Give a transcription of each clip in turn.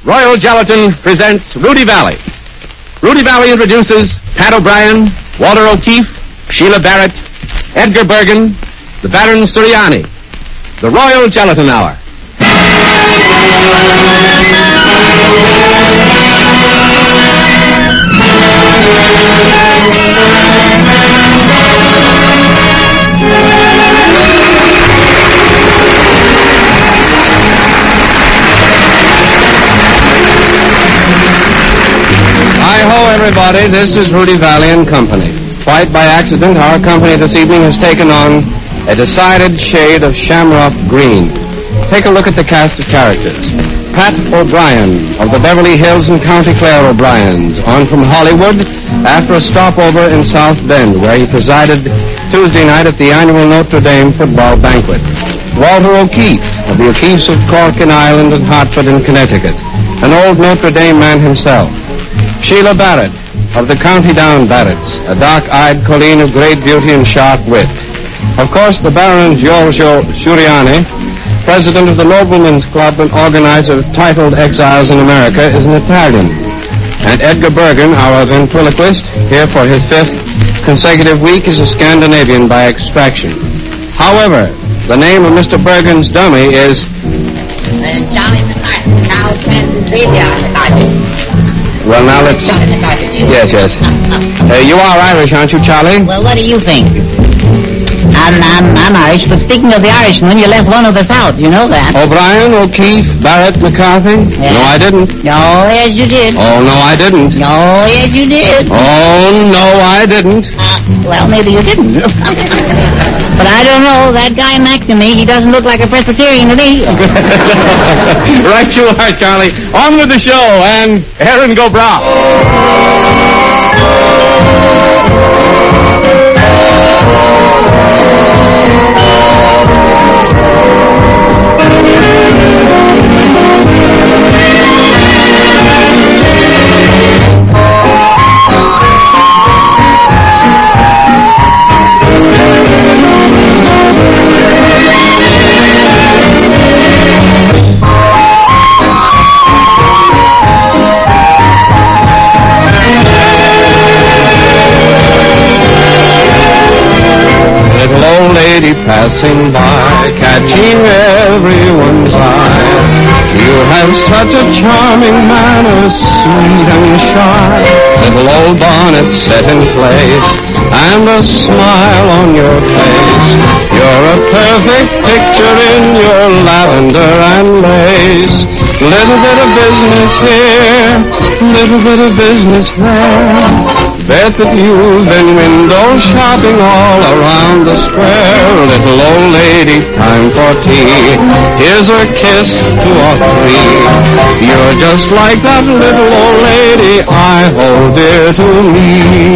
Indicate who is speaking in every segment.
Speaker 1: Royal Gelatin presents Rudy Valley. Rudy Valley introduces Pat O'Brien, Walter O'Keefe, Sheila Barrett, Edgar Bergen, the Baron Suriani. The Royal Gelatin Hour. Hi-ho, everybody. This is Rudy Valley and Company. Quite by accident, our company this evening has taken on a decided shade of shamrock green. Take a look at the cast of characters. Pat O'Brien of the Beverly Hills and County Clare O'Briens, on from Hollywood after a stopover in South Bend, where he presided Tuesday night at the annual Notre Dame football banquet. Walter O'Keefe of the O'Keefes of Corkin Island and Hartford in Connecticut, an old Notre Dame man himself. Sheila Barrett of the County Down Barretts, a dark-eyed colleen of great beauty and sharp wit. Of course, the Baron Giorgio Suriani, president of the Noblemen's Club and organizer of Titled Exiles in America, is an Italian. And Edgar Bergen, our ventriloquist, here for his 5th consecutive week, is a Scandinavian by extraction. However, the name of Mr. Bergen's dummy is...
Speaker 2: Johnny McCarthy, Cow McCarthy.
Speaker 1: Well, now let's...
Speaker 2: Johnny McCarthy.
Speaker 1: Yes. You are Irish, aren't you, Charlie?
Speaker 2: Well, what do you think? I'm Irish, but speaking of the Irishman, you left one of us out. You know that.
Speaker 1: O'Brien, O'Keefe, Barrett, McCarthy?
Speaker 2: Yeah.
Speaker 1: No, I didn't.
Speaker 2: Oh, yes, you did.
Speaker 1: Oh, no, I didn't.
Speaker 2: Oh, yes, you did.
Speaker 1: Oh, no, I didn't.
Speaker 2: Well, maybe you didn't. But I don't know. That guy next to me, he doesn't look like a Presbyterian to me.
Speaker 1: Right you are, Charlie. On with the show, and Aaron go brah. Passing by, catching everyone's eye. You have such a charming manner, sweet and shy. Little old bonnet set in place, and a smile on your face. You're a perfect picture in your lavender and lace. Little bit of business here, little bit of business there. Bet that you've been window shopping all around the square. Little old lady, time for tea. Here's her kiss, 2 or 3. You're just like that little old lady I hold dear to me.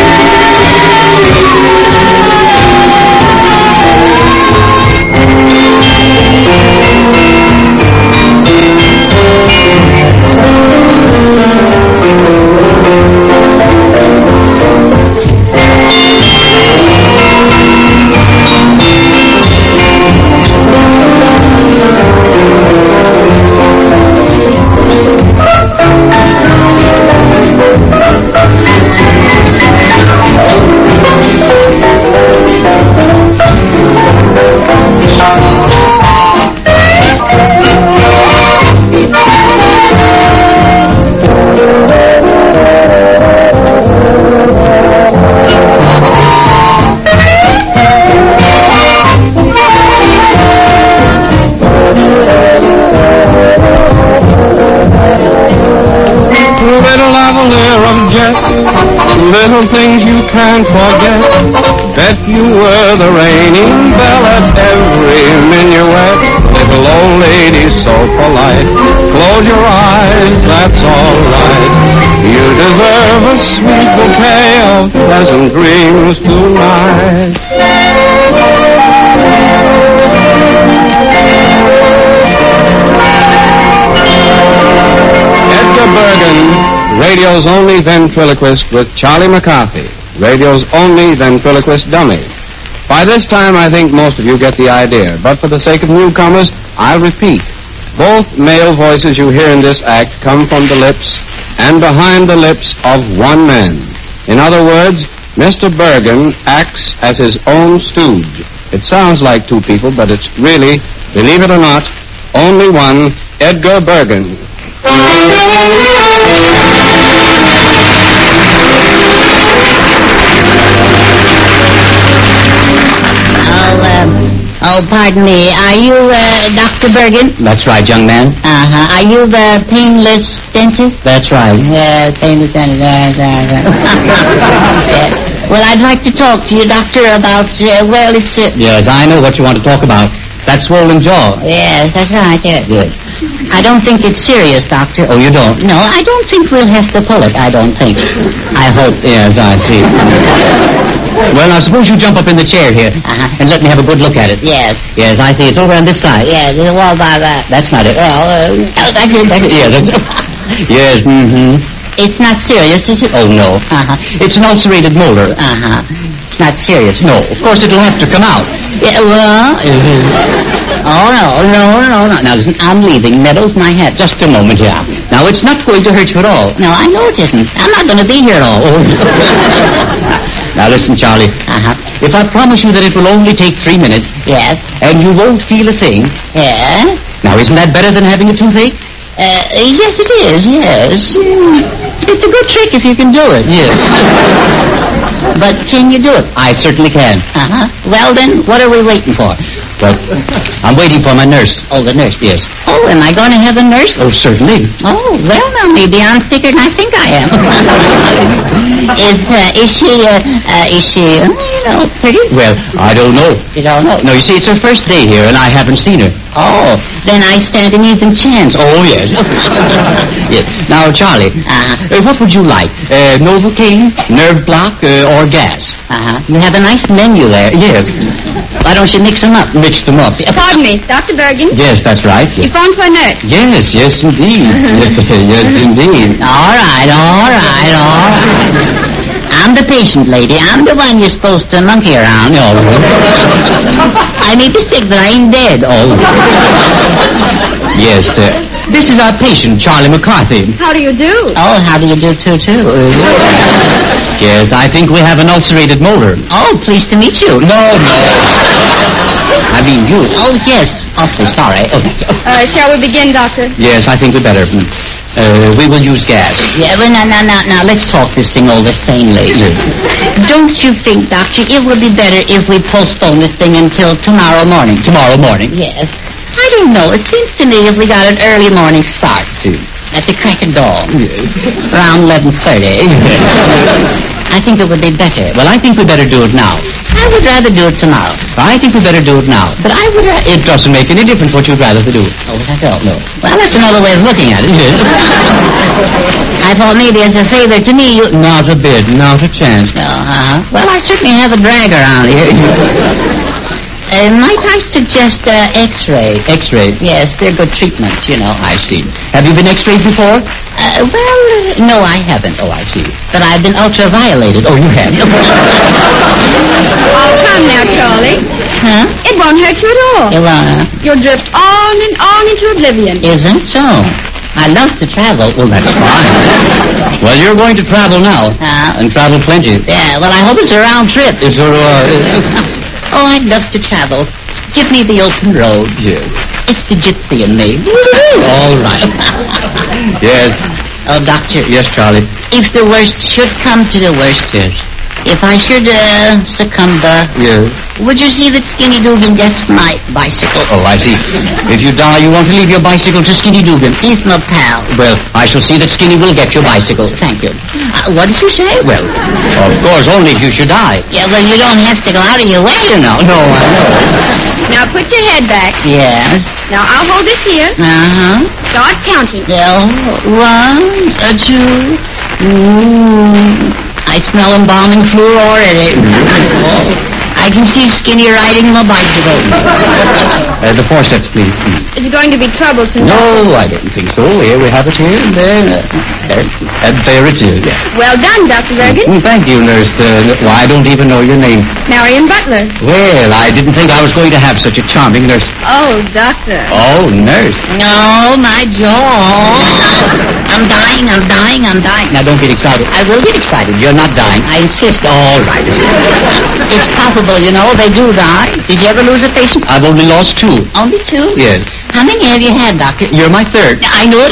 Speaker 1: Little things you can't forget. Bet you were the reigning belle at every minuet. Little old lady so polite. Close your eyes, that's all right. You deserve a sweet bouquet of pleasant dreams tonight. Edgar Bergen, radio's only ventriloquist with Charlie McCarthy, radio's only ventriloquist dummy. By this time, I think most of you get the idea, but for the sake of newcomers, I'll repeat. Both male voices you hear in this act come from the lips and behind the lips of one man. In other words, Mr. Bergen acts as his own stooge. It sounds like two people, but it's really, believe it or not, only one, Edgar Bergen.
Speaker 2: Oh, pardon me. Are you, Dr. Bergen?
Speaker 3: That's right, young man.
Speaker 2: Uh-huh. Are you the painless dentist?
Speaker 3: That's right.
Speaker 2: Painless dentist. Well, I'd like to talk to you, doctor, about, it's...
Speaker 3: Yes, I know what you want to talk about. That swollen jaw.
Speaker 2: Yes, that's right, yes.
Speaker 3: Yes.
Speaker 2: I don't think it's serious, doctor.
Speaker 3: Oh, you don't?
Speaker 2: No, I don't think we'll have to pull it, I don't think.
Speaker 3: I hope. Yes, I see. Well, now, suppose you jump up in the chair here and let me have a good look at it.
Speaker 2: Yes.
Speaker 3: Yes, I see. It's over on this side.
Speaker 2: Yes, it's all by that.
Speaker 3: That's not it.
Speaker 2: Well, that's it.
Speaker 3: Yeah, that's yes, mm-hmm.
Speaker 2: It's not serious, is it?
Speaker 3: Oh, no. It's an ulcerated molar.
Speaker 2: It's not serious.
Speaker 3: No, of course it'll have to come out.
Speaker 2: Yeah, well... Oh, no.
Speaker 3: Now, listen, I'm leaving. Meadows, my hat. Just a moment here. Now, it's not going to hurt you at all.
Speaker 2: No, I know it isn't. I'm not going to be here at all.
Speaker 3: Now, listen, Charlie. If I promise you that it will only take 3 minutes...
Speaker 2: Yes.
Speaker 3: And you won't feel a thing...
Speaker 2: Yes.
Speaker 3: Now, isn't that better than having a toothache?
Speaker 2: Yes, it is, yes. It's a good trick if you can do it.
Speaker 3: Yes.
Speaker 2: But can you do it?
Speaker 3: I certainly can.
Speaker 2: Well, then, what are we waiting for?
Speaker 3: Well, I'm waiting for my nurse.
Speaker 2: Oh, the nurse?
Speaker 3: Yes.
Speaker 2: Oh, am I going to have a nurse?
Speaker 3: Oh, certainly.
Speaker 2: Oh, well, now, maybe I'm sicker than I think I am. Is she, pretty?
Speaker 3: Well, I don't know.
Speaker 2: You don't know?
Speaker 3: No, you see, it's her first day here, and I haven't seen her.
Speaker 2: Oh, then I stand an even chance.
Speaker 3: Oh, yes. Yes. Now, Charlie, what would you like? Novocaine, nerve block, or gas?
Speaker 2: You have a nice menu there.
Speaker 3: Yes.
Speaker 2: Why don't you mix them up?
Speaker 3: Mix them up.
Speaker 4: Pardon me, Dr. Bergen?
Speaker 3: Yes, that's right.
Speaker 4: You phoned for a nurse?
Speaker 3: Yes, indeed. Yes, indeed.
Speaker 2: All right. I'm the patient, lady. I'm the one you're supposed to monkey around.
Speaker 3: No.
Speaker 2: I need to stick that I ain't dead.
Speaker 3: Oh. Yes, this is our patient, Charlie McCarthy.
Speaker 4: How do you do?
Speaker 2: Oh, how do you do, too?
Speaker 3: Yes, I think we have an ulcerated molar.
Speaker 2: Oh, pleased to meet you.
Speaker 3: No. I mean you.
Speaker 2: Oh, yes. Awfully sorry.
Speaker 4: Shall we begin, Doctor?
Speaker 3: Yes, I think we better. We will use gas.
Speaker 2: Yeah, well, now, let's talk this thing over sanely. Don't you think, Doctor, it would be better if we postpone this thing until tomorrow morning?
Speaker 3: Tomorrow morning?
Speaker 2: Yes. I don't know. It seems to me if we got an early morning start, at the crack of dawn, around 11:30, I think it would be better.
Speaker 3: Well, I think we better do it now.
Speaker 2: I would rather do it tomorrow.
Speaker 3: I think we better do it now.
Speaker 2: But I would rather...
Speaker 3: It doesn't make any difference what you'd rather to do.
Speaker 2: Oh, I don't know. Well, that's another way of looking at it. I thought maybe as a favor to me you...
Speaker 3: Not a bit, not a chance.
Speaker 2: Well, I certainly have a drag around here. Might I suggest X-ray?
Speaker 3: X-ray?
Speaker 2: Yes, they're good treatments, you know.
Speaker 3: I see. Have you been X-rayed before?
Speaker 2: No, I haven't.
Speaker 3: Oh, I see.
Speaker 2: But I've been ultraviolated.
Speaker 3: Oh, you have?
Speaker 4: Oh, come now, Charlie.
Speaker 2: Huh?
Speaker 4: It won't hurt you at all.
Speaker 2: It won't.
Speaker 4: You'll drift on and on into oblivion.
Speaker 2: Isn't so? I love to travel.
Speaker 3: Well, that's fine. Well, you're going to travel now. And travel plenty.
Speaker 2: Yeah, well, I hope it's a round trip.
Speaker 3: It's
Speaker 2: Oh, I'd love to travel. Give me the open road.
Speaker 3: Yes.
Speaker 2: It's the gypsy in me.
Speaker 3: All right. Yes.
Speaker 2: Oh, Doctor.
Speaker 3: Yes, Charlie.
Speaker 2: If the worst should come to the worst,
Speaker 3: yes.
Speaker 2: If I should succumb,
Speaker 3: yes.
Speaker 2: Would you see that Skinny Dugan gets my bicycle?
Speaker 3: Oh, I see. If you die, you want to leave your bicycle to Skinny Dugan.
Speaker 2: He's my pal.
Speaker 3: Well, I shall see that Skinny will get your bicycle.
Speaker 2: Thank you. What did you say?
Speaker 3: Well, of course, only if you should die.
Speaker 2: Yeah, well, you don't have to go out of your way, you know.
Speaker 3: No, I know.
Speaker 4: Now put your head back.
Speaker 2: Yes.
Speaker 4: Now I'll hold this here. Start counting.
Speaker 2: Yeah. 1, 2. I smell embalming fluid already. I I can see Skinny riding my bicycle.
Speaker 3: The forceps, please.
Speaker 4: It's going to be troublesome.
Speaker 3: No, I didn't think so. Here we have it here and there. And there it is. Yeah.
Speaker 4: Well done, Dr. Bergen.
Speaker 3: Thank you, nurse. I don't even know your name.
Speaker 4: Marion Butler.
Speaker 3: Well, I didn't think I was going to have such a charming nurse.
Speaker 4: Oh, doctor.
Speaker 3: Oh, nurse.
Speaker 2: No, my jaw. I'm dying.
Speaker 3: Now, don't get excited. I will get excited. You're not dying. I insist. All right.
Speaker 2: It's possible, you know, they do die. Did you ever lose a patient?
Speaker 3: I've only lost 2.
Speaker 2: Only 2?
Speaker 3: Yes.
Speaker 2: How many have you had, doctor?
Speaker 3: You're my 3rd.
Speaker 2: I knew it.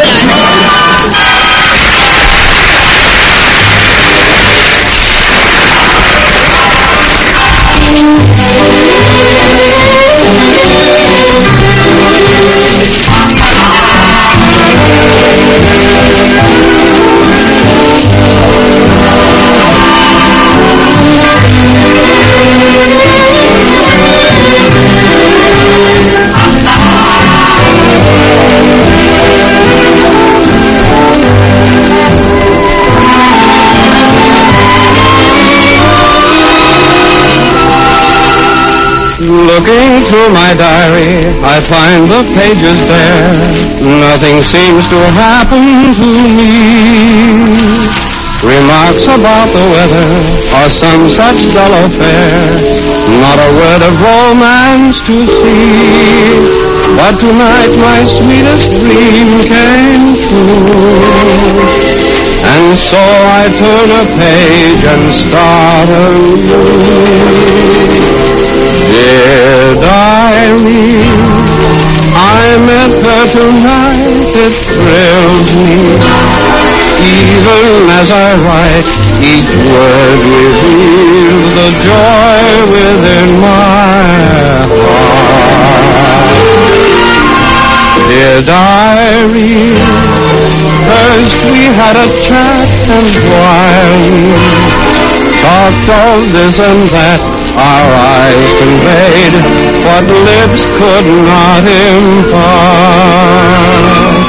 Speaker 1: Looking through my diary, I find the pages there. Nothing seems to happen to me. Remarks about the weather or some such dull affair. Not a word of romance to see. But tonight my sweetest dream came true. And so I turn a page and start anew. Dear diary, I met her tonight, it thrills me. Even as I write, each word reveals the joy within my heart. Dear diary, first we had a chat, and while we talked of this and that, our eyes conveyed what lips could not impart.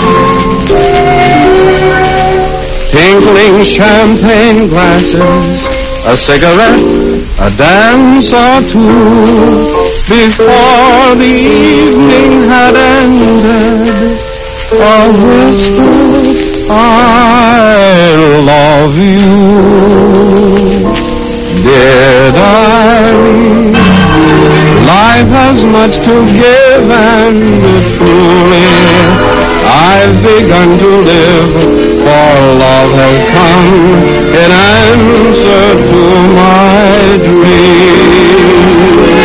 Speaker 1: Tinkling champagne glasses, a cigarette, a dance or two. Before the evening had ended, a whisper, I love you. Dear diary, life has much to give, and truly I've begun to live, for love has come in answer to my dream.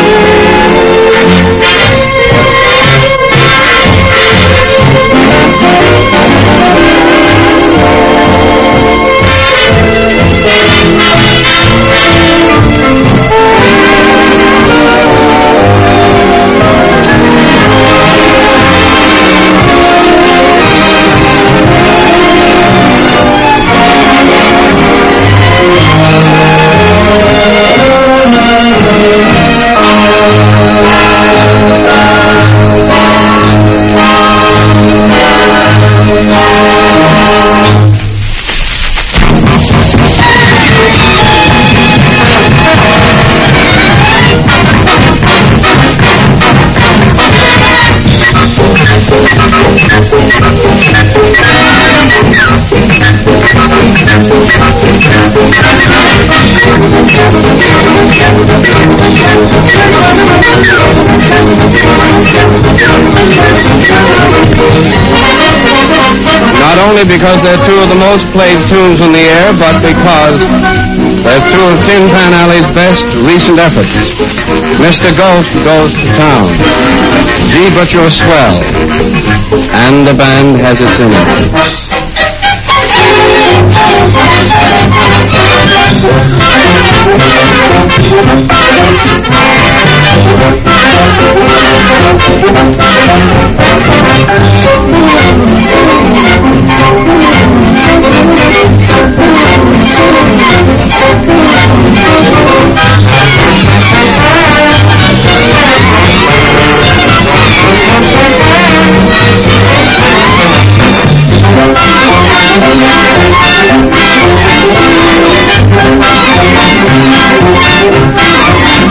Speaker 1: Not only because they're two of the most played tunes in the air, but because they're two of Tin Pan Alley's best recent efforts. Mr. Ghost Goes to Town, Gee, But You're Swell, and the band has its innings.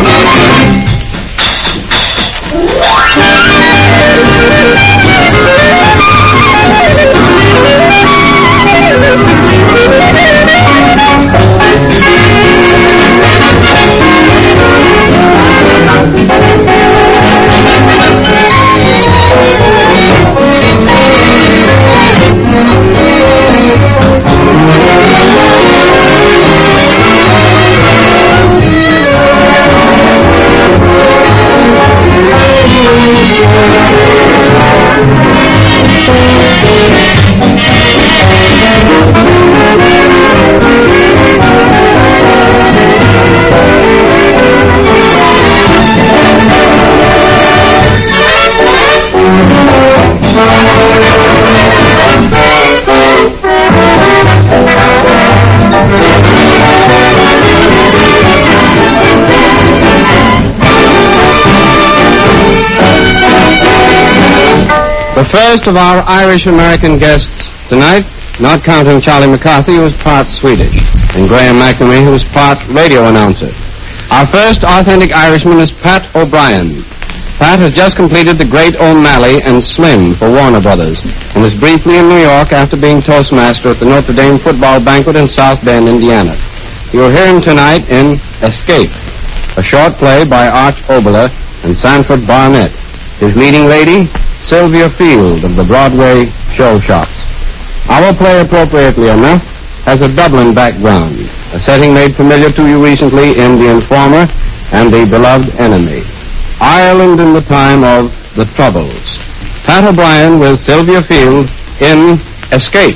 Speaker 1: The first of our Irish-American guests tonight, not counting Charlie McCarthy, who was part Swedish, and Graham McNamee, who was part radio announcer. Our first authentic Irishman is Pat O'Brien. Pat has just completed The Great O'Malley and Slim for Warner Brothers, and was briefly in New York after being Toastmaster at the Notre Dame football banquet in South Bend, Indiana. You will hear him tonight in Escape, a short play by Arch Oboler and Sanford Barnett. His leading lady, Sylvia Field of the Broadway show shops. Our play, appropriately enough, has a Dublin background, a setting made familiar to you recently in The Informer and The Beloved Enemy. Ireland in the time of the Troubles. Pat O'Brien with Sylvia Field in Escape.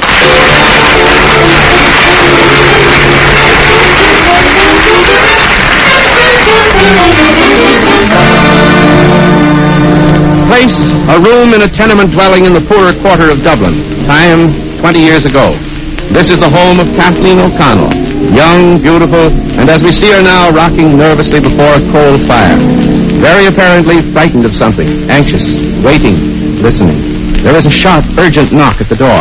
Speaker 1: Place, a room in a tenement dwelling in the poorer quarter of Dublin. Time, 20 years ago. This is the home of Kathleen O'Connell, young, beautiful, and as we see her now, rocking nervously before a coal fire. Very apparently frightened of something, anxious, waiting, listening. There is a sharp, urgent knock at the door.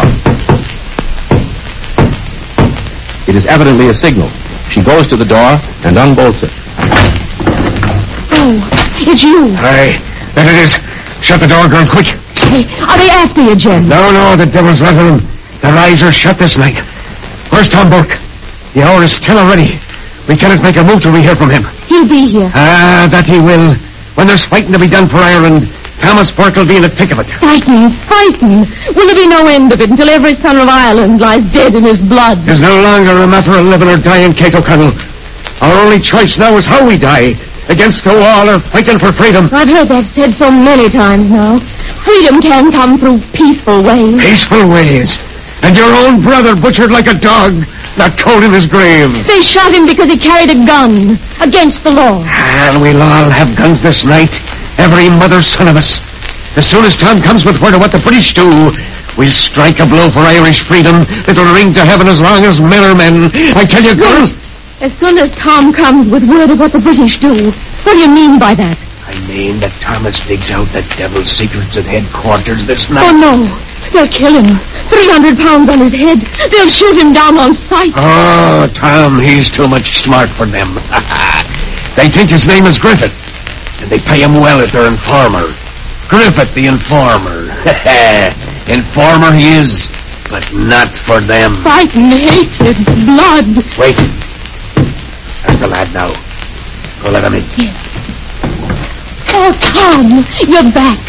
Speaker 1: It is evidently a signal. She goes to the door and unbolts it.
Speaker 4: Oh, it's you.
Speaker 5: Aye, that it is. Shut the door, girl, quick.
Speaker 4: Hey, are they after you, Jim?
Speaker 5: No, the devil's let them. Their eyes are shut this night. Where's Tom Burke? The hour is still already. We cannot make a move till we hear from him.
Speaker 4: He'll be here.
Speaker 5: Ah, that he will. When there's fighting to be done for Ireland, Thomas Burke will be in the thick of it.
Speaker 4: Fighting. Will there be no end of it until every son of Ireland lies dead in his blood?
Speaker 5: There's no longer a matter of living or dying, Kate O'Connell. Our only choice now is how we die. Against the wall or fighting for freedom.
Speaker 4: I've heard that said so many times now. Freedom can come through peaceful ways.
Speaker 5: Peaceful ways. And your own brother butchered like a dog, not cold in his grave.
Speaker 4: They shot him because he carried a gun against the law.
Speaker 5: And we'll all have guns this night. Every mother's son of us. As soon as Tom comes with word of what the British do, we'll strike a blow for Irish freedom that'll ring to heaven as long as men are men. I tell you, girl...
Speaker 4: As soon as Tom comes with word of what the British do. What do you mean by that?
Speaker 5: I mean that Thomas digs out the devil's secrets at headquarters this night.
Speaker 4: Oh, no. They'll kill him. 300 pounds on his head. They'll shoot him down on sight.
Speaker 5: Oh, Tom, he's too much smart for them. They think his name is Griffith, and they pay him well as their informer. Griffith, the informer. Informer he is, but not for them.
Speaker 4: Fighting, hatred, blood.
Speaker 5: Wait. That's the lad now. Go let him in.
Speaker 4: Yes. Oh, Tom, you're back.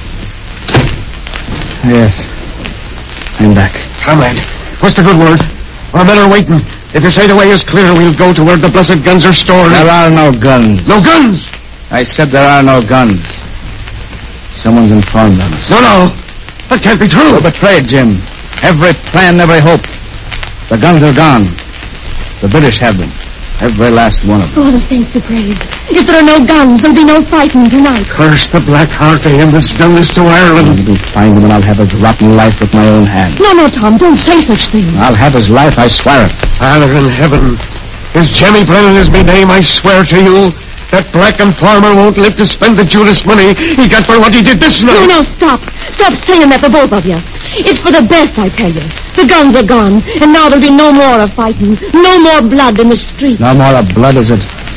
Speaker 5: Yes. I'm back. Come, lad. What's the good word? Our men are waiting. If you say the way is clear, we'll go to where the blessed guns are stored.
Speaker 3: There are no guns.
Speaker 5: No guns?
Speaker 3: I said there are no guns. Someone's informed on us.
Speaker 5: No. That can't be true.
Speaker 3: We're betrayed, Jim. Every plan, every hope. The guns are gone. The British have them. Every last one of them.
Speaker 4: Oh, the saints be praised. If there are no guns, there'll be no fighting tonight.
Speaker 5: Curse the black heart of him that's done this to Ireland.
Speaker 3: I'll find him and I'll have his rotten life with my own hand.
Speaker 4: No, Tom, don't say such things.
Speaker 3: I'll have his life, I swear it.
Speaker 5: Father in heaven, as Jemmy Brennan is my name, I swear to you, that black informer won't live to spend the Judas money he got for what he did this night.
Speaker 4: No, stop. Stop saying that, the both of you. It's for the best, I tell you. The guns are gone, and now there'll be no more of fighting. No more blood in the streets.
Speaker 3: No more of blood, is it?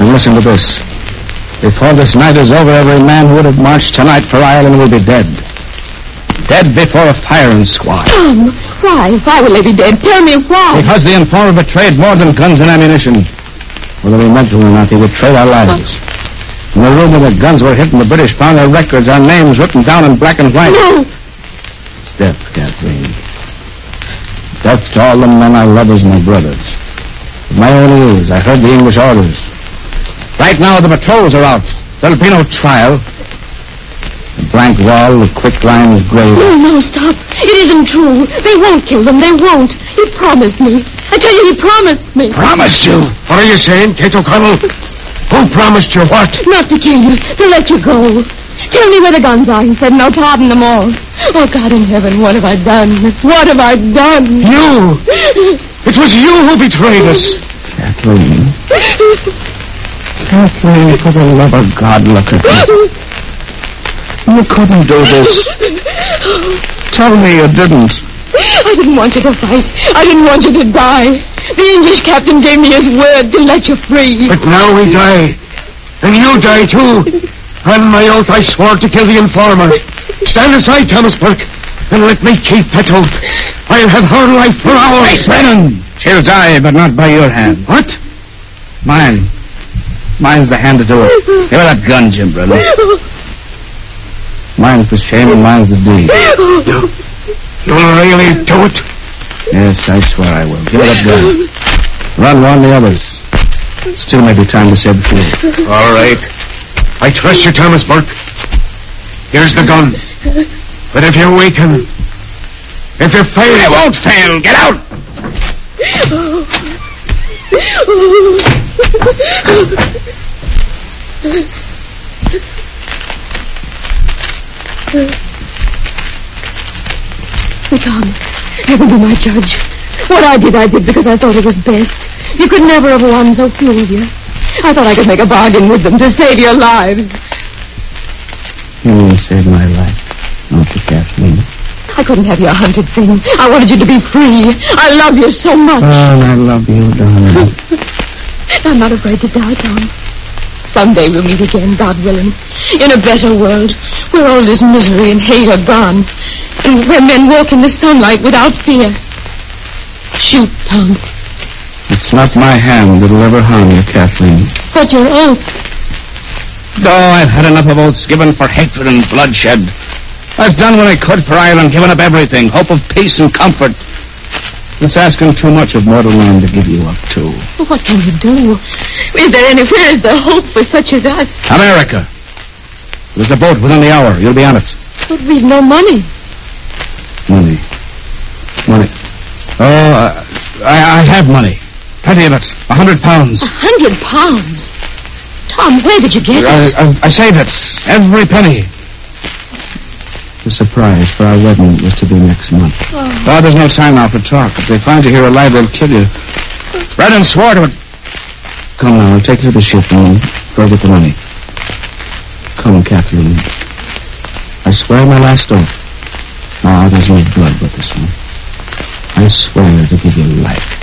Speaker 1: And listen to this. Before this night is over, every man who would have marched tonight for Ireland will be dead. Dead before a firing squad.
Speaker 4: Tom, why? Why will they be dead? Tell me why.
Speaker 1: Because the informer betrayed more than guns and ammunition. Whether he meant to or not, he betrayed our lives. In the room where the guns were hidden, the British found our records, our names written down in black and white.
Speaker 4: No.
Speaker 1: It's death, Kathleen. Death to all the men I love as my brothers. With my own ears, I heard the English orders. Right now, the patrols are out. There'll be no trial. The blank wall, the quick lines grave.
Speaker 4: No, stop. It isn't true. They won't kill them. They won't. He promised me. I tell you, he promised me.
Speaker 5: Promised you? What are you saying, Kate O'Connell? Who promised you what?
Speaker 4: Not to kill you, to let you go. Tell me where the guns are, he said, and I'll pardon them all. Oh, God in heaven, what have I done? What have I done?
Speaker 5: You! It was you who betrayed us.
Speaker 1: Kathleen. Kathleen, for the love of God, look at me. You couldn't do this. Tell me you didn't.
Speaker 4: I didn't want you to fight. I didn't want you to die. The English captain gave me his word to let you free.
Speaker 5: But now we die. And you die too. On my oath, I swore to kill the informer. Stand aside, Thomas Burke, and let me keep that oath. I'll have her life for ours.
Speaker 1: Hey, Brennan! She'll die, but not by your hand.
Speaker 5: What?
Speaker 1: Mine. Mine's the hand to do it. Give her that gun, Jim Brennan. Mine's the shame and mine's the deed.
Speaker 5: You'll really do it?
Speaker 1: Yes, I swear I will. Give her that gun. Run, warn the others. Still may be time to save the fool.
Speaker 5: All right. I trust you, Thomas Burke. Here's the gun. But if you weaken, if you fail...
Speaker 1: I won't fail. Get out!
Speaker 4: Tom, heaven be my judge. What I did because I thought it was best. You could never have won so few of you. I thought I could make a bargain with them to save your lives.
Speaker 1: You only saved my life, not you, Kathleen.
Speaker 4: I couldn't have your hunted thing. I wanted you to be free. I love you so much.
Speaker 1: Oh, I love you, darling.
Speaker 4: I'm not afraid to die, Tom. Someday we'll meet again, God willing, in a better world, where all this misery and hate are gone, and where men walk in the sunlight without fear. Shoot, Tom.
Speaker 1: It's not my hand that'll ever harm you, Kathleen.
Speaker 4: But your oath.
Speaker 1: No, I've had enough of oaths given for hatred and bloodshed. I've done what I could for Ireland, given up everything, hope of peace and comfort. It's asking too much of mortal man to give you up, too.
Speaker 4: Well, what can we do? Where is the hope for such as us?
Speaker 1: America. There's a boat within the hour. You'll be on it.
Speaker 4: But we've no money.
Speaker 1: Money. Oh, I have money. Plenty of it. 100 pounds.
Speaker 4: 100 pounds? Tom, where did you get it?
Speaker 1: I saved it. Every penny. The surprise for our wedding was to be next month. Oh, there's no time now for talk. If they find you here alive, they'll kill you. Brennan swore to it. Come now, I'll take you to the ship and go get the money. Come, Kathleen. I swear my last oath. No, there's no blood but this one. I swear to give you life.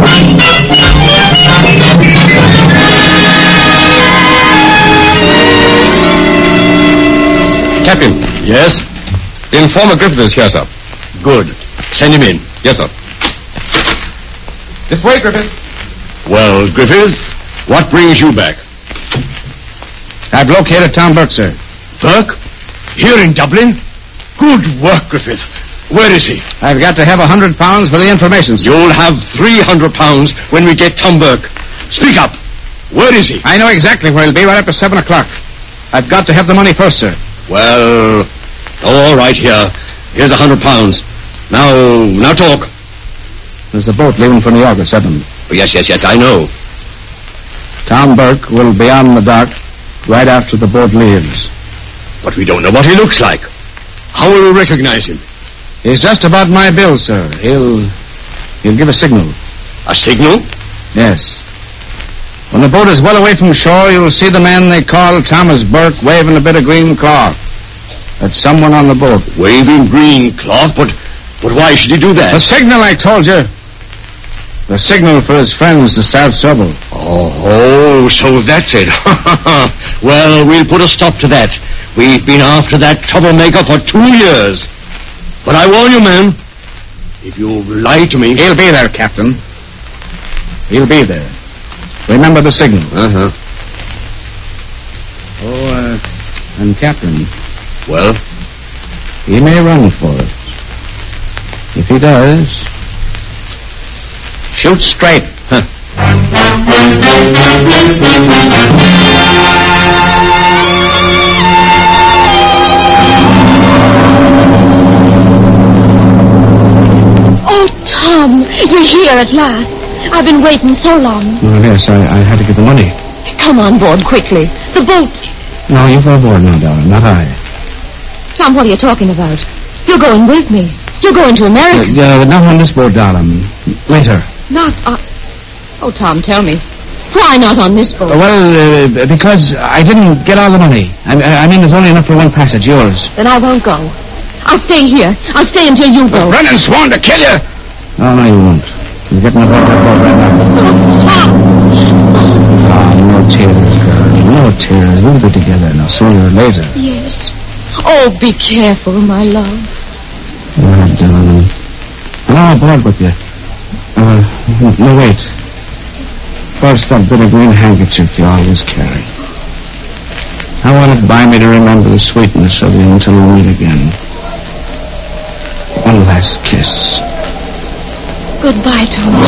Speaker 6: Captain.
Speaker 5: Yes?
Speaker 6: The informer Griffith is here, sir.
Speaker 5: Good. Send him in.
Speaker 6: Yes, sir. This way, Griffith.
Speaker 5: Well, Griffith, what brings you back?
Speaker 1: I've located Tom Burke, sir.
Speaker 5: Burke? Here in Dublin? Good work, Griffith. Where is he?
Speaker 1: I've got to have 100 pounds for the information, sir.
Speaker 5: You'll have 300 pounds when we get Tom Burke. Speak up. Where is he?
Speaker 1: I know exactly where he'll be right after 7 o'clock. I've got to have the money first, sir.
Speaker 5: Well, all right, here. Here's 100 pounds. Now talk.
Speaker 1: There's a boat leaving for New York at 7.
Speaker 5: Oh, yes, I know.
Speaker 1: Tom Burke will be on the dock right after the boat leaves.
Speaker 5: But we don't know what he looks like. How will we recognize him?
Speaker 1: He's just about my bill, sir. He'll give a signal.
Speaker 5: A signal?
Speaker 1: Yes. When the boat is well away from shore, you'll see the man they call Thomas Burke waving a bit of green cloth at someone on the boat.
Speaker 5: Waving green cloth? But why should he do that?
Speaker 1: The signal, I told you. The signal for his friends to start trouble.
Speaker 5: Oh, Oh, so that's it. Well, we'll put a stop to that. We've been after that troublemaker for 2 years. But I warn you, man, if you lie to me...
Speaker 1: He'll be there, Captain. He'll be there. Remember the signal.
Speaker 5: Uh-huh.
Speaker 1: Oh, and Captain...
Speaker 5: Well?
Speaker 1: He may run for it. If he does, shoot straight.
Speaker 5: Huh.
Speaker 4: Oh, Tom, you're here at last. I've been waiting so long.
Speaker 1: Well, yes, I had to get the money.
Speaker 4: Come on board quickly. The boat.
Speaker 1: No, you go aboard now, darling, not I.
Speaker 4: Tom, what are you talking about? You're going with me. You're going to America.
Speaker 1: Not on this boat, darling. Later.
Speaker 4: Not on... Oh, Tom, tell me. Why not on this boat?
Speaker 1: Well, because I didn't get all the money. I mean, there's only enough for one passage, yours.
Speaker 4: Then I won't go. I'll stay here. I'll stay until you go.
Speaker 5: Brennan's sworn to kill you!
Speaker 1: No, you won't. You're getting aboard that boat right now.
Speaker 4: Tom!
Speaker 1: No tears, girl. No tears. We'll be together now, sooner or later.
Speaker 4: Yes. Oh, be careful, my love.
Speaker 1: All right, darling. I'll aboard with you. No, wait. First, that bit of green handkerchief you always carry. I want it by me to remember the sweetness of you until we meet again. One last kiss.
Speaker 4: Goodbye, Thomas.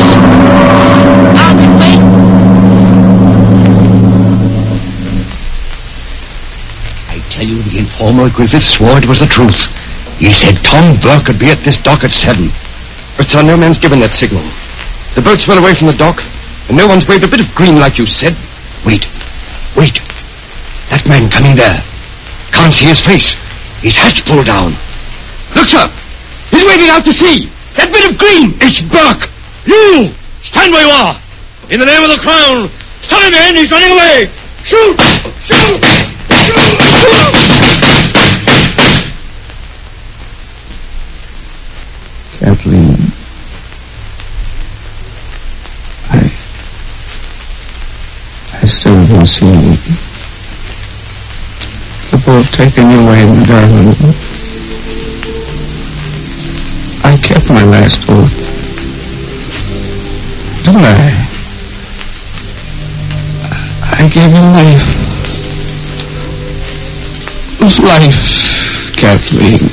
Speaker 5: I tell you, the informer Griffith swore it was the truth. He said Tom Burke would be at this dock at 7.
Speaker 6: But, sir, no man's given that signal. The boat's well away from the dock, and no one's waved a bit of green like you said.
Speaker 5: Wait. That man coming there. Can't see his face. His hat's pulled down. Look, sir. He's waving out to sea. That bit of green. It's Burke. You! Stand where you are. In the name of the Crown. Stop him, man. He's running away. Shoot! Shoot!
Speaker 1: Kathleen. I still haven't seen the boat taken you away, my darling. I kept my last oath. Didn't I? I gave you life. Life, Kathleen.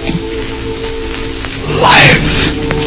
Speaker 1: Life.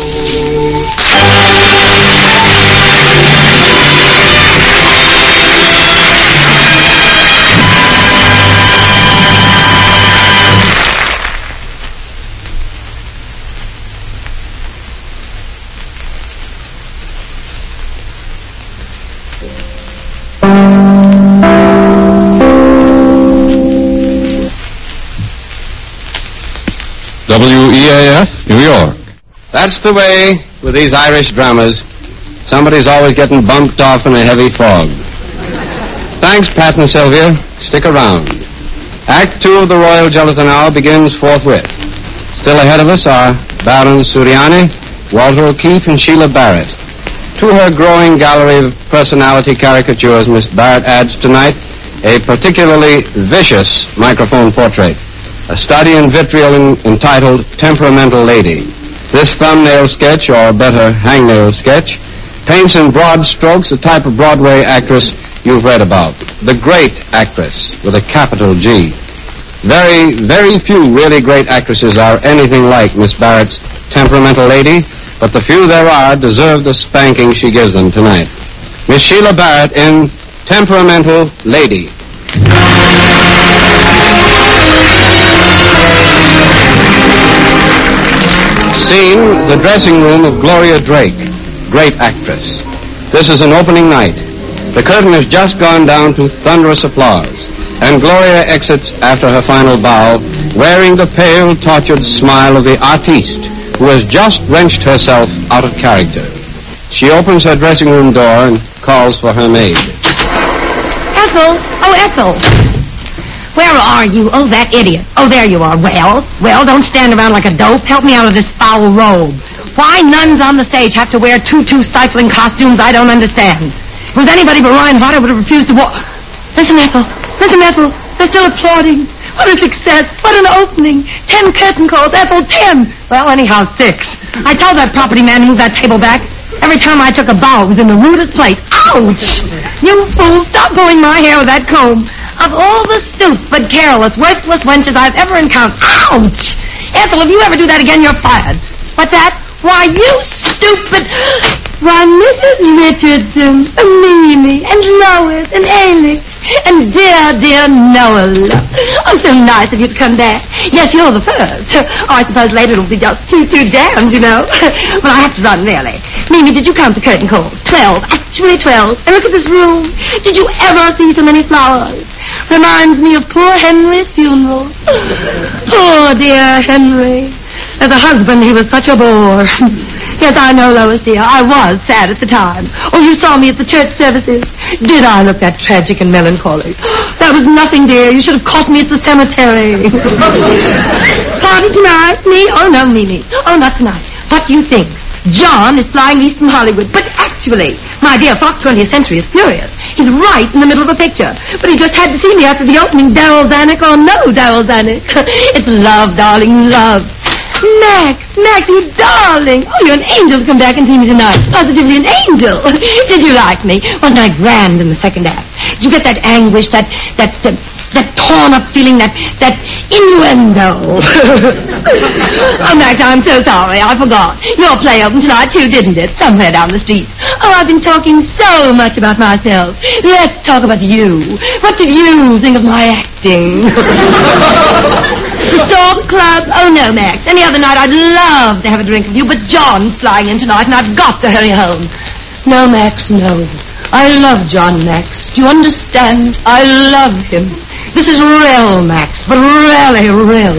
Speaker 6: WEAF, New York.
Speaker 1: That's the way with these Irish dramas. Somebody's always getting bumped off in a heavy fog. Thanks, Pat and Sylvia. Stick around. Act 2 of the Royal Gelatin Hour begins forthwith. Still ahead of us are Baron Suriani, Walter O'Keefe, and Sheila Barrett. To her growing gallery of personality caricatures, Miss Barrett adds tonight a particularly vicious microphone portrait. A study in vitriol entitled Temperamental Lady. This thumbnail sketch, or better, hangnail sketch, paints in broad strokes the type of Broadway actress you've read about. The great actress, with a capital G. Very, very few really great actresses are anything like Miss Barrett's Temperamental Lady, but the few there are deserve the spanking she gives them tonight. Miss Sheila Barrett in Temperamental Lady. Scene, the dressing room of Gloria Drake, great actress. This is an opening night. The curtain has just gone down to thunderous applause, and Gloria exits after her final bow, wearing the pale, tortured smile of the artiste who has just wrenched herself out of character. She opens her dressing room door and calls for her maid.
Speaker 7: Ethel! Oh, Ethel! Where are you? Oh, that idiot. Oh, there you are. Well, don't stand around like a dope. Help me out of this foul robe. Why nuns on the stage have to wear tutu stifling costumes, I don't understand. If it was anybody but Reinhardt, I would have refused to walk. Listen, Ethel. They're still applauding. What a success. What an opening. 10 curtain calls. Ethel, 10. Well, anyhow, 6. I told that property man to move that table back. Every time I took a bow, it was in the rudest place. Ouch! You fool, stop pulling my hair with that comb. Of all the stupid, careless, worthless wenches I've ever encountered. Ouch! Ethel, if you ever do that again, you're fired. What's that? Why, you stupid... Why, Mrs. Richardson, and Mimi, and Lois, and Alex, and dear Noel. Oh, so nice of you to come back. Yes, you're the first. Oh, I suppose later it'll be just two damned, you know. Well, I have to run, really. Mimi, did you count the curtain calls? 12. Actually 12. And look at this room. Did you ever see so many flowers? Reminds me of poor Henry's funeral. Poor dear Henry. As a husband, he was such a bore. Yes, I know, Lois, dear. I was sad at the time. Oh, you saw me at the church services. Did I look that tragic and melancholy? That was nothing, dear. You should have caught me at the cemetery. Party tonight? Me? Oh, no, Mimi. Oh, not tonight. What do you think? John is flying east from Hollywood, but actually, my dear, Fox 20th Century is furious. He's right in the middle of the picture. But he just had to see me after the opening, Darryl Zanuck or no Darryl Zanuck. It's love, darling, love. Max, you darling. Oh, you're an angel to come back and see me tonight. Positively an angel. Did you like me? Wasn't I grand in the second act? Did you get that anguish, that torn-up feeling, that innuendo? Oh, Max, I'm so sorry. I forgot. Your play opened tonight, too, didn't it? Somewhere down the street. Oh, I've been talking so much about myself. Let's talk about you. What did you think of my acting? The store, the club? Oh, no, Max. Any other night I'd love to have a drink with you, but John's flying in tonight, and I've got to hurry home. No, Max, no. I love John, Max. Do you understand? I love him. This is real, Max, but really real.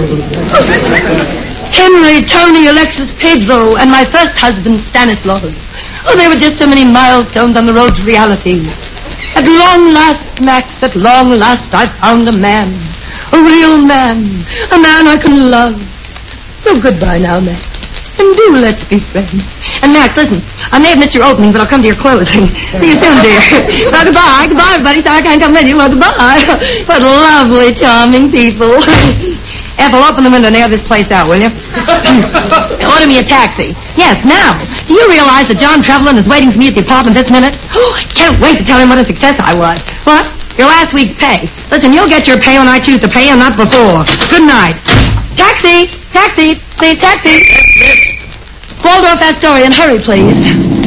Speaker 7: Henry, Tony, Alexis, Pedro, and my first husband, Stanislaus. Oh, there were just so many milestones on the road to reality. At long last, Max, at long last, I found a man. A real man. A man I can love. So goodbye now, Max. And do let's be friends. And Max, listen, I may have missed your opening, but I'll come to your closing. See you soon, dear. Well, goodbye. Goodbye, everybody. Sorry I can't come with you. Well, goodbye. What lovely, charming people. Ethel, open the window and air this place out, will you? Order me a taxi. Yes, now. Do you realize that John Trevelyan is waiting for me at the apartment this minute? Oh, I can't wait to tell him what a success I was. What? Your last week's pay. Listen, you'll get your pay when I choose to pay and not before. Good night. Taxi! Taxi! Please, taxi! Waldorf Astoria, and hurry, please.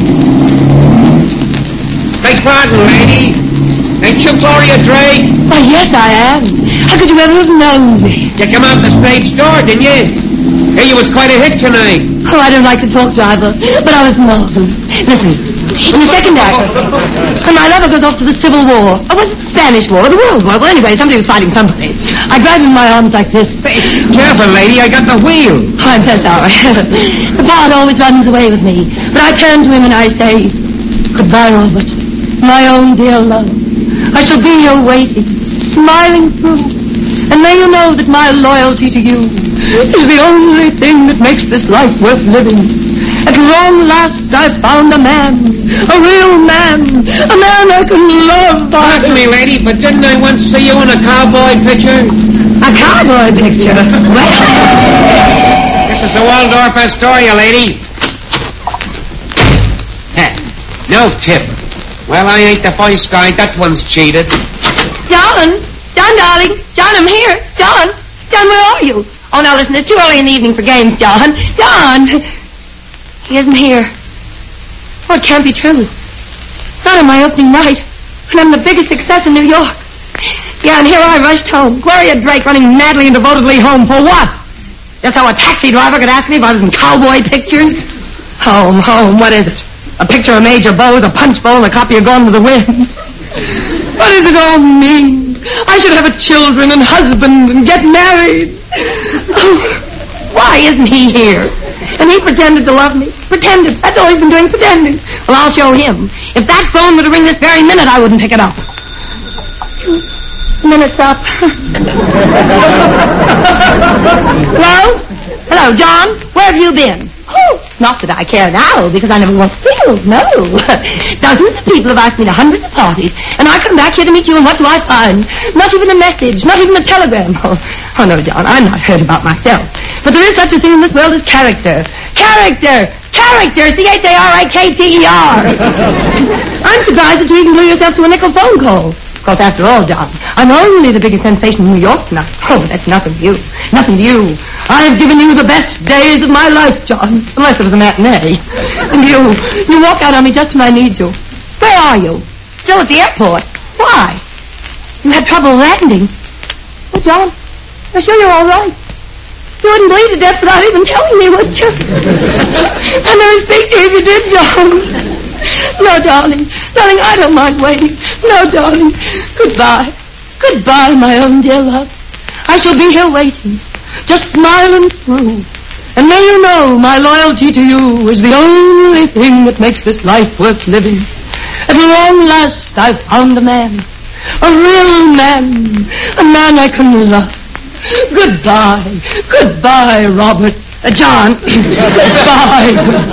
Speaker 1: Beg pardon, lady. Ain't you Gloria Drake?
Speaker 7: Why, yes, I am. How could you ever have known me?
Speaker 1: You come out the stage door, didn't you? Hey, you was quite a hit tonight.
Speaker 7: Oh, I don't like to talk, driver, but I was marvelous. Listen, in the second act, when my lover goes off to the Civil War, or was it the Spanish War, or the World War? Well, anyway, somebody was fighting somebody. I grabbed him in my arms like this.
Speaker 1: Careful, lady, I got the wheel.
Speaker 7: Oh, I'm so sorry. The part always runs away with me. But I turn to him and I say, goodbye, Robert, my own dear love. I shall be here waiting, smiling through. And may you know that my loyalty to you is the only thing that makes this life worth living. At long last I found a man, a real man, a man I can love.
Speaker 1: Pardon me, lady, but didn't I once see you in a cowboy picture?
Speaker 7: A cowboy picture? Well...
Speaker 1: This is the Waldorf Astoria, lady. No tip. Well, I ain't the first guy. That one's cheated.
Speaker 7: John, darling. John, I'm here. John, where are you? Oh, now listen, it's too early in the evening for games, John. John! He isn't here. Oh, it can't be true. Not on my opening night, when I'm the biggest success in New York. Yeah, and here I rushed home. Gloria Drake running madly and devotedly home. For what? Just so a taxi driver could ask me if I was in cowboy pictures? Home, what is it? A picture of Major Bowes, a punch bowl, and a copy of Gone with the Wind. What does it all mean? I should have a children and husband and get married. Oh, why isn't he here? And he pretended to love me. Pretended. That's all he's been doing, pretending. Well, I'll show him. If that phone were to ring this very minute, I wouldn't pick it up. Minute's up. Hello? Hello, John? Where have you been? Oh, Not that I care now, because I never once feel, no. Dozens of people have asked me to hundreds of parties, and I come back here to meet you, and what do I find? Not even a message, not even a telegram. Oh, no, John, I'm not hurt about myself. But there is such a thing in this world as character. Character! Character! C-H-A-R-I-K-T-E-R! I'm surprised that you even blew yourself to a nickel phone call. Of course, after all, John, I'm only the biggest sensation in New York tonight. Oh, but that's nothing to you. Nothing to you. I have given you the best days of my life, John. Unless it was a matinee. And you walk out on me just when I need you. Where are you? Still at the airport. Why? You had trouble landing. Oh, John, I'm sure you're all right. You wouldn't bleed to death without even telling me, would you? I'd never speak to you if you did, John. No, darling. Darling, I don't mind waiting. No, darling. Goodbye. Goodbye, my own dear love. I shall be here waiting, just smiling through. And may you know my loyalty to you is the only thing that makes this life worth living. At long last, I've found a man. A real man. A man I can love. Goodbye. Goodbye, Robert. John. Goodbye.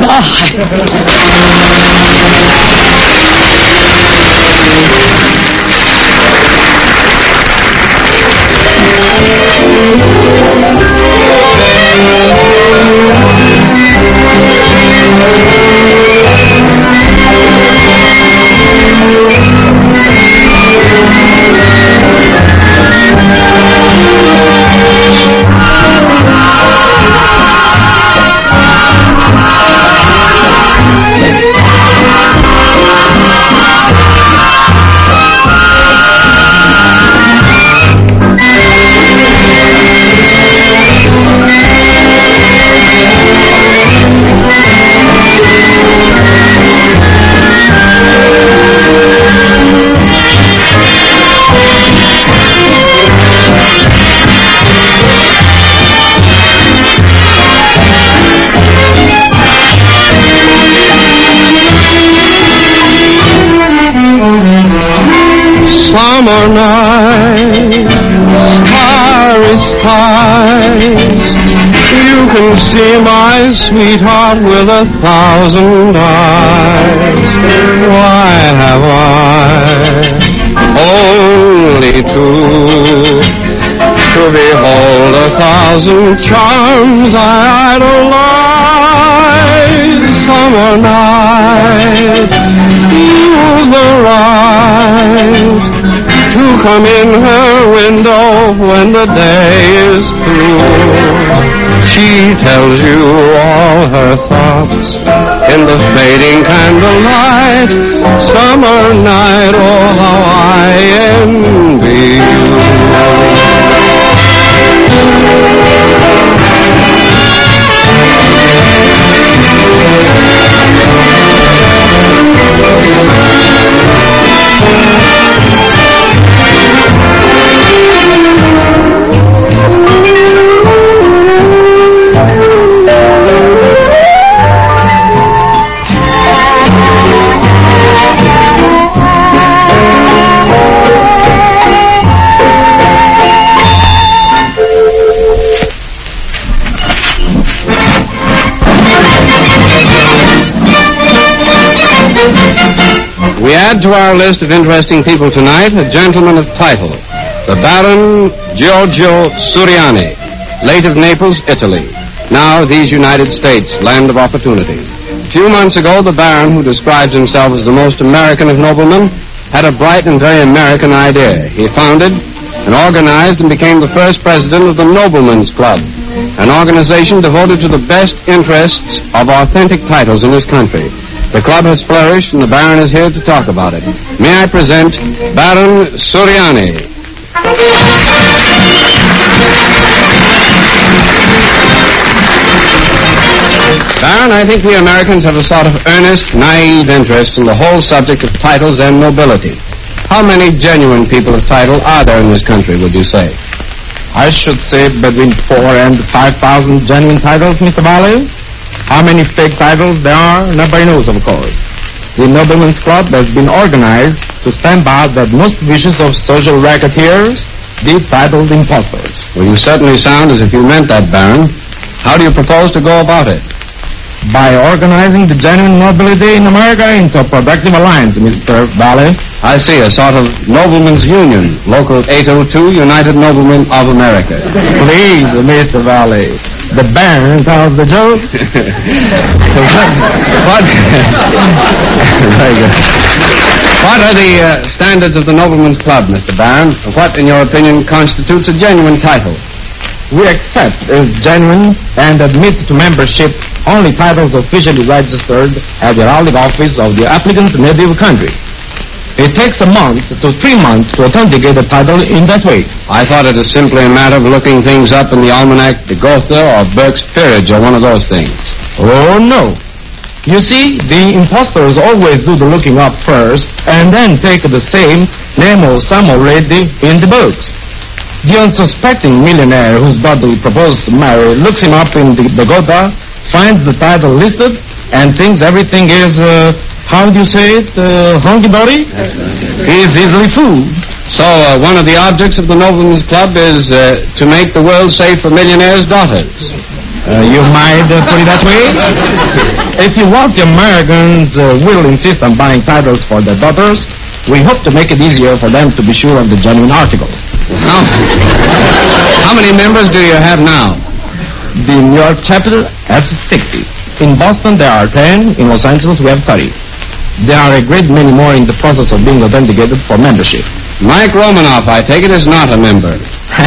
Speaker 1: Summer night, starry skies, you can see my sweetheart with 1,000 eyes. Why have I only two to behold 1,000 charms I idolize? Summer night, you've arrived to come in her window when the day is through. She tells you all her thoughts in the fading candlelight. Summer night, oh how I envy you. We add to our list of interesting people tonight a gentleman of title, the Baron Giorgio Suriani, late of Naples, Italy, now these United States, land of opportunity. A few months ago, the Baron, who describes himself as the most American of noblemen, had a bright and very American idea. He founded and organized and became the first president of the Noblemen's Club, an organization devoted to the best interests of authentic titles in this country. The club has flourished, and the Baron is here to talk about it. May I present Baron Suriani. Baron, I think we Americans have a sort of earnest, naive interest in the whole subject of titles and nobility. How many genuine people of title are there in this country, would you say?
Speaker 8: I should say between 4,000 and 5,000 genuine titles, Mr. Valley. How many fake titles there are, nobody knows, of course. The Noblemen's Club has been organized to stamp out that most vicious of social racketeers, the titled impostors.
Speaker 1: Well, you certainly sound as if you meant that, Baron. How do you propose to go about it?
Speaker 8: by organizing the genuine nobility in America into a productive alliance, Mr. Valley.
Speaker 1: I see, a sort of noblemen's union, Local 802, United Noblemen of America.
Speaker 8: Please, Mr. Valley. The band tells the joke.
Speaker 1: Very good. What are the standards of the Noblemen's Club, Mr. Barron? What, in your opinion, constitutes a genuine title?
Speaker 8: We accept as genuine and admit to membership only titles officially registered at the heraldic office of the applicant's native country. It takes a month to 3 months to authenticate a title in that way.
Speaker 1: I thought it was simply a matter of looking things up in the Almanac de Gotha or Burke's Peerage or one of those things.
Speaker 8: Oh, no. You see, the impostors always do the looking up first and then take the same name of some already in the books. The unsuspecting millionaire whose daughter he proposed to marry looks him up in the Gotha, finds the title listed, and thinks everything is, how do you say it, hunky-dory? He is easily fooled.
Speaker 1: So one of the objects of the Noblemen's Club is to make the world safe for millionaires' daughters.
Speaker 8: You might put it that way? If you want the Americans will insist on buying titles for their daughters, we hope to make it easier for them to be sure of the genuine article.
Speaker 1: How many members do you have now?
Speaker 8: The New York chapter has 60. In Boston there are 10. In Los Angeles we have 30. There are a great many more in the process of being authenticated for membership.
Speaker 1: Mike Romanoff, I take it, is not a member.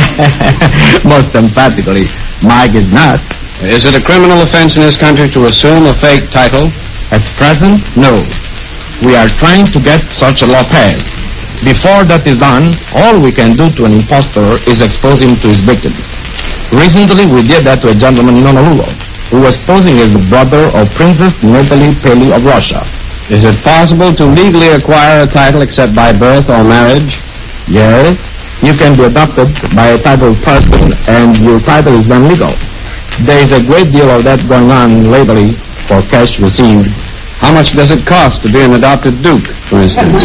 Speaker 8: Most emphatically, Mike is not.
Speaker 1: Is it a criminal offense in this country to assume a fake title?
Speaker 8: At present, no. We are trying to get such a law passed. Before that is done, all we can do to an impostor is expose him to his victims. Recently, we did that to a gentleman in Honolulu, who was posing as the brother of Princess Natalie Peli of Russia.
Speaker 1: Is it possible to legally acquire a title except by birth or marriage?
Speaker 8: Yes. You can be adopted by a titled person, and your title is then legal. There is a great deal of that going on lately for cash received.
Speaker 1: How much does it cost to be an adopted duke, for instance?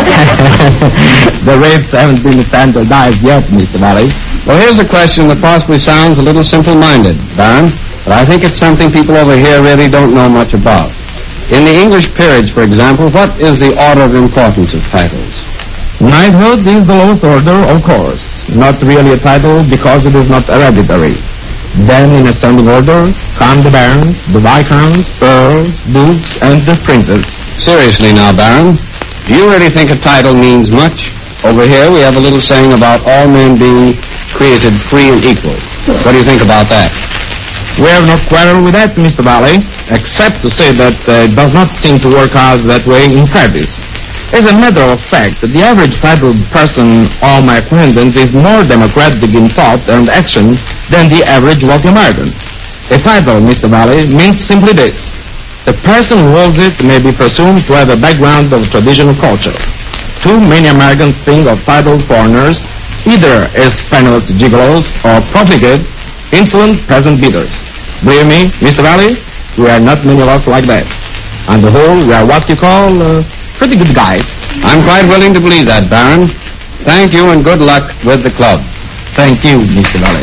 Speaker 8: The rates haven't been standardized yet, Mr. Valley.
Speaker 1: Well, here's a question that possibly sounds a little simple-minded, Baron, but I think it's something people over here really don't know much about. In the English peerage, for example, what is the order of importance of titles?
Speaker 8: Knighthood is the lowest order, of course. Not really a title because it is not hereditary. Then, in ascending order, come the barons, the viscounts, earls, dukes, and the princes.
Speaker 1: Seriously now, Baron, do you really think a title means much? Over here, we have a little saying about all men being created free and equal. What do you think about that?
Speaker 8: We have no quarrel with that, Mr. Valley, except to say that it does not seem to work out that way in practice. As a matter of fact, the average titled person of my acquaintance is more democratic in thought and action than the average wealthy American. A title, Mr. Valley, means simply this. The person who holds it may be presumed to have a background of traditional culture. Too many Americans think of titled foreigners either as penniless gigolos or profligate, insolent peasant beaters. Believe me, Mr. Valley, we are not many of us like that. On the whole, we are what you call pretty good guys.
Speaker 1: I'm quite willing to believe that, Baron. Thank you and good luck with the club.
Speaker 8: Thank you, Mr. Valley.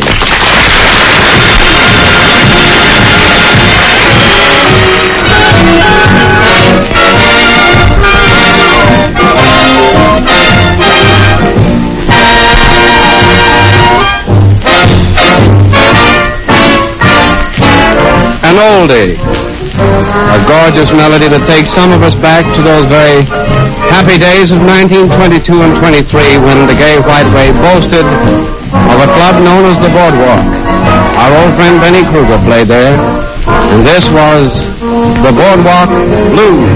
Speaker 1: An oldie. A gorgeous melody that takes some of us back to those very happy days of 1922 and 23 when the Gay White Way boasted of a club known as the Boardwalk. Our old friend Benny Kruger played there, and this was the Boardwalk Blues.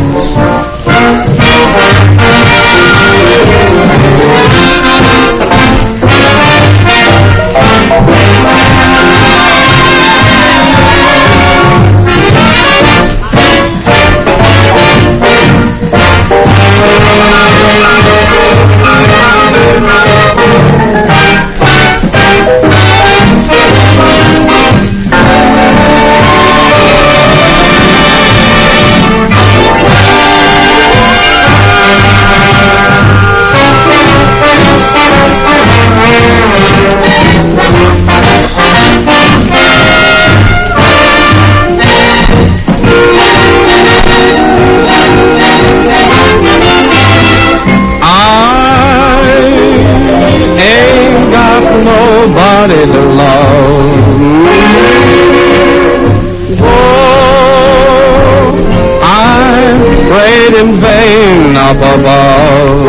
Speaker 1: in vain up above.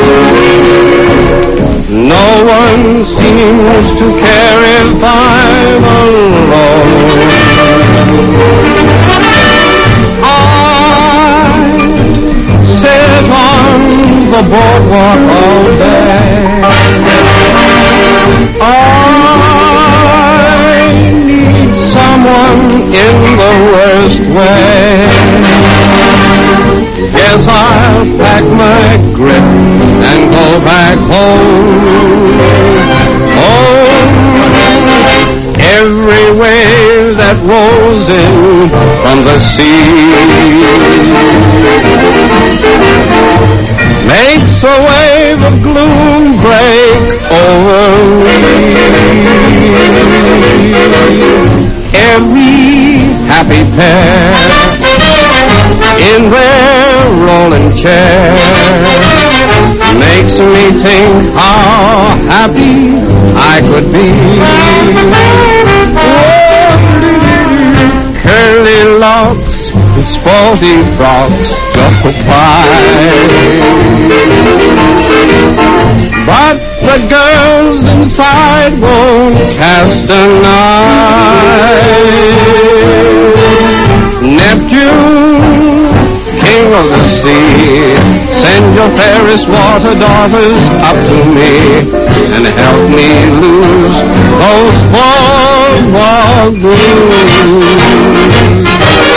Speaker 1: No one seems to care if I'm alone. I sit on the boardwalk all day. I need someone in the worst way. Yes, I'll pack my grip and go back home. Home. Every wave that rolls in from the sea makes a wave of gloom break over me. Every happy pair in their rolling chair makes me think how happy I could be. Curly locks and sporty frocks go by, but the girls inside won't cast an eye. Neptune, king of the sea, send your fairest water daughters up to me and help me lose those boardwalk blues.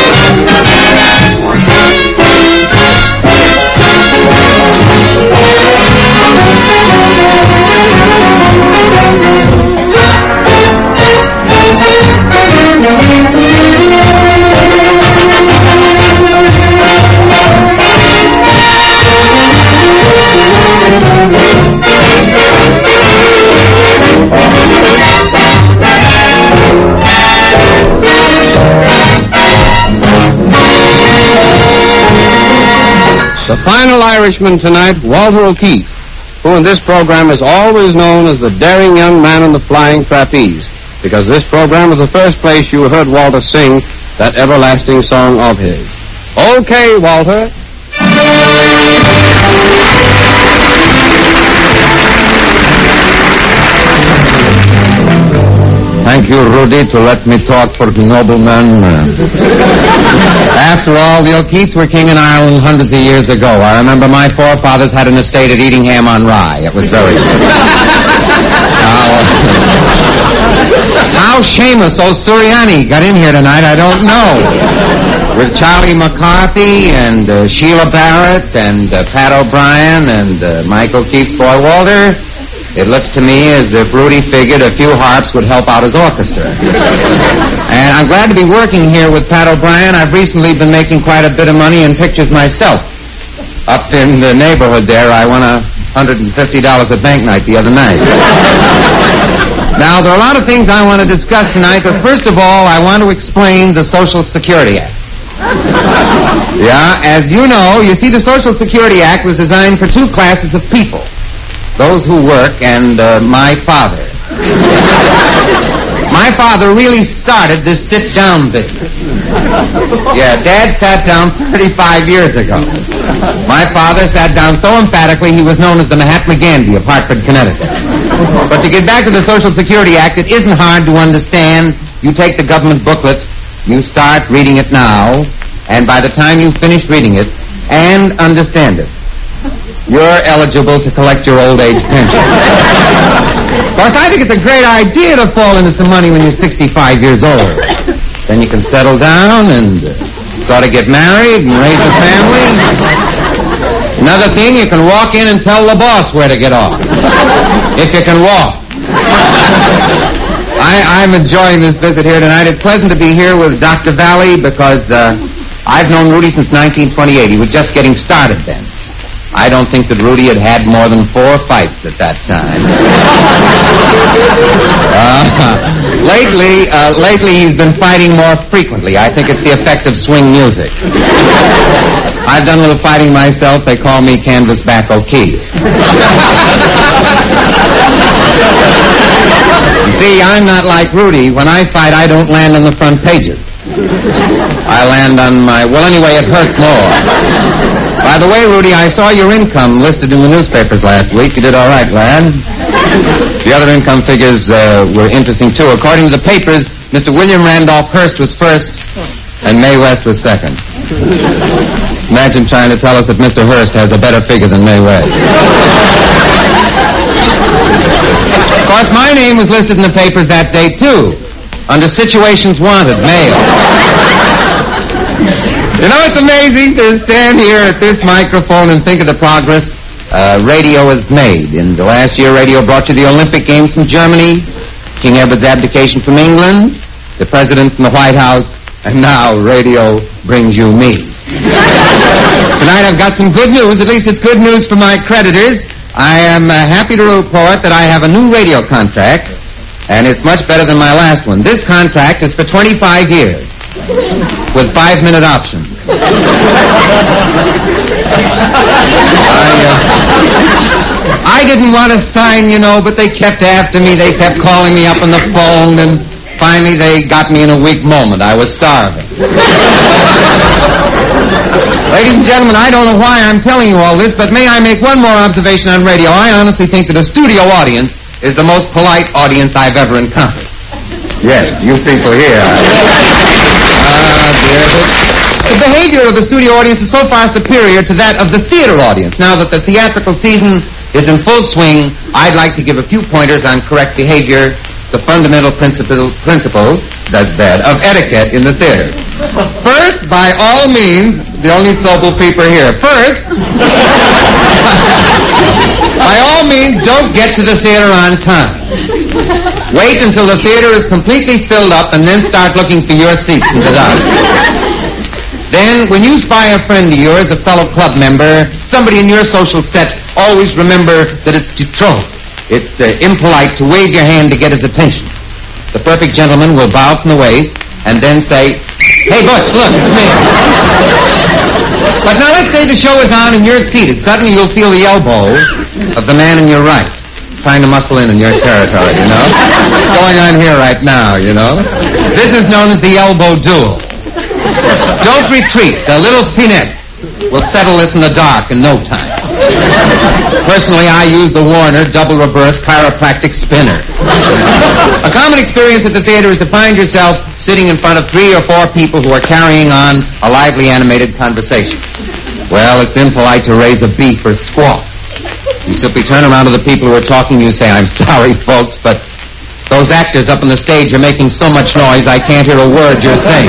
Speaker 1: The final Irishman tonight, Walter O'Keefe, who in this program is always known as the daring young man in the flying trapeze, because this program was the first place you heard Walter sing that everlasting song of his. Okay, Walter.
Speaker 8: Thank you, Rudy, to let me talk for the nobleman. After all, the O'Keefes were king in Ireland hundreds of years ago. I remember my forefathers had an estate at Eatingham on Rye. It was very good. How Seamus O'Suriani got in here tonight, I don't know. With Charlie McCarthy and Sheila Barrett and Pat O'Brien and Mike O'Keefe's boy Walter, it looks to me as if Rudy figured a few harps would help out his orchestra. And I'm glad to be working here with Pat O'Brien. I've recently been making quite a bit of money in pictures myself. Up in the neighborhood there, I won $150 at bank night the other night. Now, there are a lot of things I want to discuss tonight, but first of all, I want to explain the Social Security Act. Yeah, as you know, you see, the Social Security Act was designed for two classes of people. Those who work and my father. My father really started this sit-down business. Yeah, Dad sat down 35 years ago. My father sat down so emphatically he was known as the Mahatma Gandhi of Hartford, Connecticut. But to get back to the Social Security Act, it isn't hard to understand. You take the government booklet, you start reading it now, and by the time you finish reading it and understand it, you're eligible to collect your old age pension. Of course, I think it's a great idea to fall into some money when you're 65 years old. Then you can settle down and sort of get married and raise a family. Another thing, you can walk in and tell the boss where to get off. If you can walk. I'm enjoying this visit here tonight. It's pleasant to be here with Dr. Valley because I've known Rudy since 1928. He was just getting started then. I don't think that Rudy had more than 4 fights at that time. Lately he's been fighting more frequently. I think it's the effect of swing music. I've done a little fighting myself. They call me Canvasback O'Keefe. See, I'm not like Rudy. When I fight, I don't land on the front pages. I land on my... Well, anyway, it hurts more.
Speaker 1: By the way, Rudy, I saw your income listed in the newspapers last week. You did all right, lad. The other income figures were interesting, too. According to the papers, Mr. William Randolph Hearst was first and Mae West was second. Imagine trying to tell us that Mr. Hearst has a better figure than Mae West. Of course, my name was listed in the papers that day, too, under Situations Wanted, mail. You know, it's amazing to stand here at this microphone and think of the progress radio has made. In the last year, radio brought you the Olympic Games from Germany, King Edward's abdication from England, the President from the White House, and now radio brings you me. Tonight I've got some good news. At least it's good news for my creditors. I am happy to report that I have a new radio contract, and it's much better than my last one. This contract is for 25 years, with 5-minute options. I didn't want to sign, you know, but they kept after me. They kept calling me up on the phone, and finally they got me in a weak moment. I was starving. Ladies and gentlemen, I don't know why I'm telling you all this, but may I make one more observation on radio? I honestly think that a studio audience is the most polite audience I've ever encountered. Yes, you people here. The behavior of the studio audience is so far superior to that of the theater audience. Now that the theatrical season is in full swing, I'd like to give a few pointers on correct behavior, the fundamental principle of etiquette in the theater. First, by all means, the only sober people here. First, by all means, don't get to the theater on time. Wait until the theater is completely filled up and then start looking for your seats in the dark. Then, when you spy a friend of yours, a fellow club member, somebody in your social set, always remember that it's de trop. It's impolite to wave your hand to get his attention. The perfect gentleman will bow from the waist and then say, "Hey, Butch, look, come here." But now let's say the show is on and you're seated. Suddenly you'll feel the elbow of the man in your right, trying to muscle in your territory, you know? What's going on here right now, you know? This is known as the elbow duel. Don't retreat. The little finesse will settle this in the dark in no time. Personally, I use the Warner double reverse chiropractic spinner. A common experience at the theater is to find yourself sitting in front of 3 or 4 people who are carrying on a lively animated conversation. Well, it's impolite to raise a beef or squawk. You simply turn around to the people who are talking and you say, "I'm sorry, folks, but those actors up on the stage are making so much noise I can't hear a word you're saying."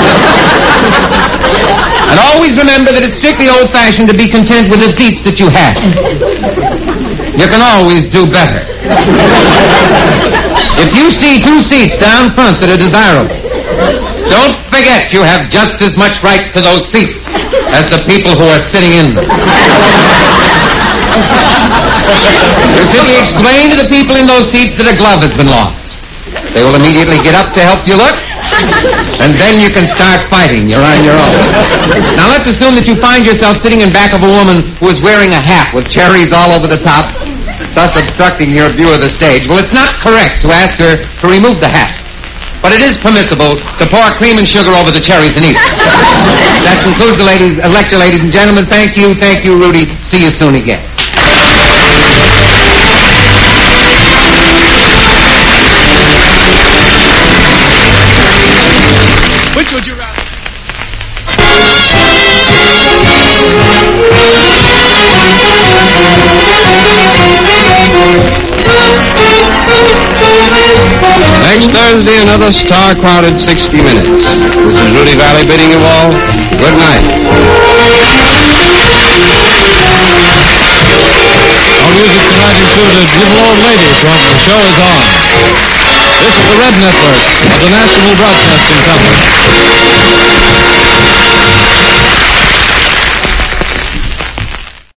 Speaker 1: And always remember that it's strictly old-fashioned to be content with the seats that you have. You can always do better. If you see 2 seats down front that are desirable, don't forget you have just as much right to those seats as the people who are sitting in them. You simply explain to the people in those seats that a glove has been lost. They will immediately get up to help you look, and then you can start fighting. You're on your own. Now let's assume that you find yourself sitting in back of a woman who is wearing a hat with cherries all over the top, thus obstructing your view of the stage. Well, it's not correct to ask her to remove the hat, but it is permissible to pour cream and sugar over the cherries and eat them. That concludes the lecture, ladies and gentlemen. Thank you, Rudy. See you soon again.
Speaker 9: Which would you rather?
Speaker 1: Next Thursday, another star-crowded 60 Minutes. This is Rudy Valley bidding you all good night.
Speaker 10: Our music tonight included Little Old Lady from The Show Is On. This is the Red Network of the National Broadcasting Company.